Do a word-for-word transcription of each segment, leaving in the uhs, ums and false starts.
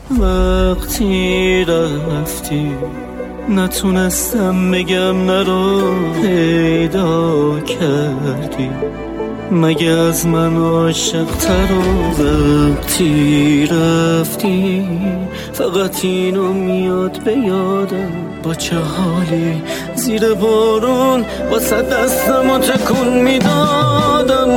وقتی رفتی نتونستم بگم نرو پیدا کردی، مگه از من عاشق‌تر و وقتی رفتی فقط اینو میاد به یادم، با چه حالی زیر بارون واسه دستم و تکون میدادم.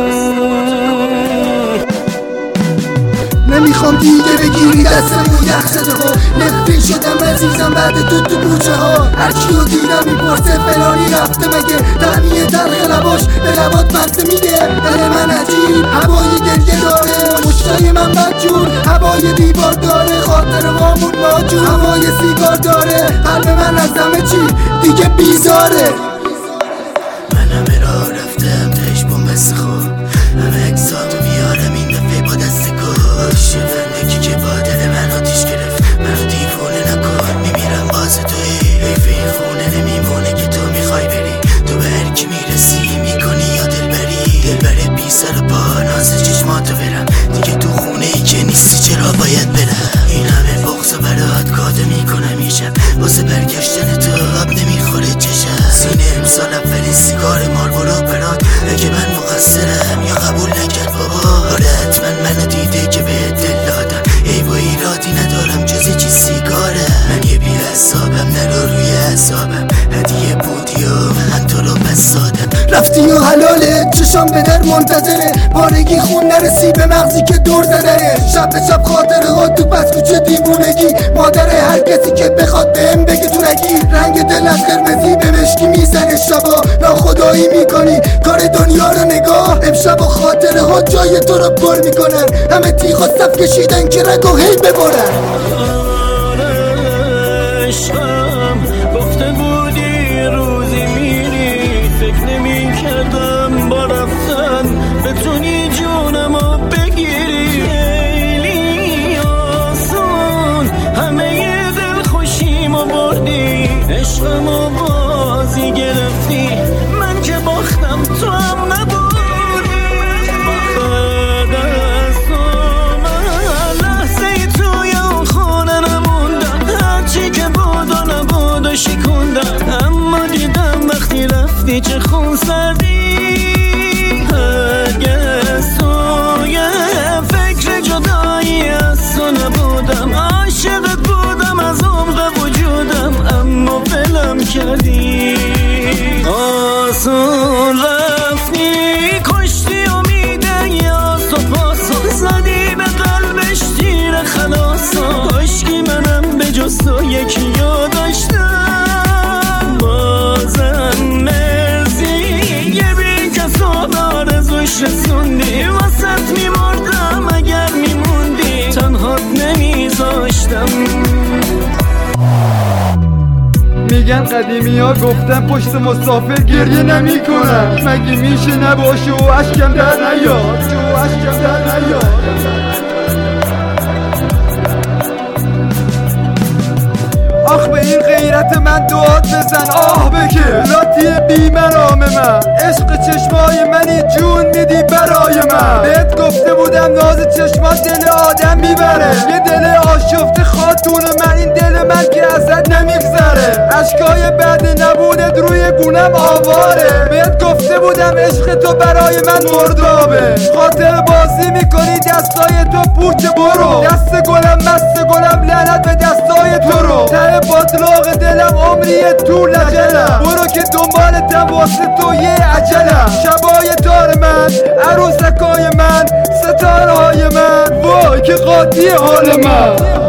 نمیخوام دیگه بگیری دستمو یخ شده ها، نفرین شدم عزیزم بعد تو تو بوچه ها. هرکیو دیدم میپرسه فلانی رفته مگه، دهنی تلخ لباش به لبات بسته میده. دل من عجیب هوای گریه داره، مشتای من بدجور هوای دیوار داره، خاطر وامون ناجور هوای سیگار داره. قلب من از همه چی دیگه بیزاره. من همه را رفتم تش بوم بسخور، همه اکساتو میارم این دفعه با دست کش. فندکی که با دل من آتیش گرفت، منو دیوونه نکن میمیرم باز توی. حیف این خونه نمیمونه که تو میخوای بری، تو به هر کی میرسی میکنی یا دل بری. دل بره بی سر و پا ناز چشماتو برم، دیگه تو خونه ای که نیستی چرا باید برم. این همه بغض و برات کاده میکنم یه شب، واسه برگشتن تو آب نمیخوره چشم. سینه امسال اولین سیگار ماربورو برات، اگه من مقصرم یا قبول نکرد بابا. آره حتما منو دیده که به دل دادم، ای با ایرادی ندارم جز چی سیگاره. من یه بی حسابم نرو روی حسابم، هدیه بودی و من تو رو بس سادم. رفتی و حلاله چشام به در منتظره، بارگی خون نرسی به مغزی که دور زدنه. شب به شب خاطره ها تو پس کوچه دیوونگی، مادر هر کسی که بخواد بهم بگه تو نگی. رنگ دل از قرمزی به مشکی میزنه شبا، ناخدایی میکنی کار دنیا رو نگاه. امشب و خاطره ها جای تو رو پر میکنن، همه تیغ و صف کشیدن که رگ و هی ببرن. عشقم گفته بودی روزی میری، فکر نمی کردم با رفتن بتونی جونمو بگیری. خیلی آسون همه دل خوشیمو بردی، عشقمو بازی گرفتی، من که باختم تو هم نبودی. بعد از تو من لحظه توی اون خونه نموندم، هرچی که بود و نبود و شکوندم. اما دیدم وقتی رفتی چه خون سردی، هرگز توی فکر جدایی از تو نبودم. عاشقت بودم از عمق وجودم، اما بلم کردی. آسون رفتی کشتی امیده یا تو پاسو، زدی به قلبش تیر خلاصو. کاشکی منم به جز تو یکی یاد داشتم، بازم مرزی یه بی کس و آرزوش رسوندی. واسط میمردم اگر میموندی، تنهات نمیذاشتم. میگن قدیمی ها گفتن پشت مسافر گریه نمی کنن، مگه میشه نباشه و اشکم در نیاد، و اشکم در نیاد. آخ به این غیرت من داد بزن آه بکش، لاتی بی مرام من، عشق چشمای منی جون میدی برای من. بهت گفته بودم ناز چشمات دل آدم میبره، یه دل آشفته خاتون من، این دل من که ازت نمیگذره. عشقای بد نبودت روی گونم آواره، بهت گفته بودم عشق تو برای من مردابه. خاطر بازی میکنی دستای تو پوچ برو، دست گلم مست گلم لعنت به دستای تو رو. ته باطلاق دلم عمری تو لجلم، برو که دنبالتم واسه تو یه عجلم. شبای تار من، عروسکای من، ستاره های من، وای که قاطی حال من.